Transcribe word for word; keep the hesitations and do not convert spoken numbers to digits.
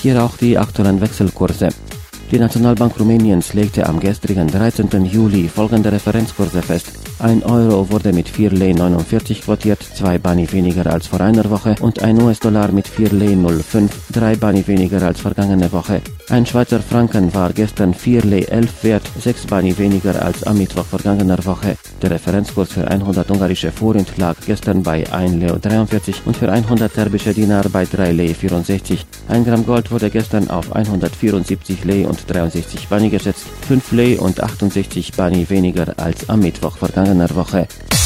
Hier auch die aktuellen Wechselkurse. Die Nationalbank Rumäniens legte am gestrigen dreizehnten Juli folgende Referenzkurse fest. Ein Euro wurde mit vier Lei neunundvierzig quotiert, zwei Bani weniger als vor einer Woche, und ein U S-Dollar mit vier Lei null fünf, drei Bani weniger als vergangene Woche. Ein Schweizer Franken war gestern vier Lei elf wert, sechs Bani weniger als am Mittwoch vergangener Woche. Der Referenzkurs für hundert ungarische Forint lag gestern bei ein Lei dreiundvierzig und für hundert serbische Dinar bei drei Lei vierundsechzig. Ein Gramm Gold wurde gestern auf hundertvierundsiebzig Lei und dreiundsechzig Bani geschätzt, fünf Lei und achtundsechzig Bani weniger als am Mittwoch vergangener Woche.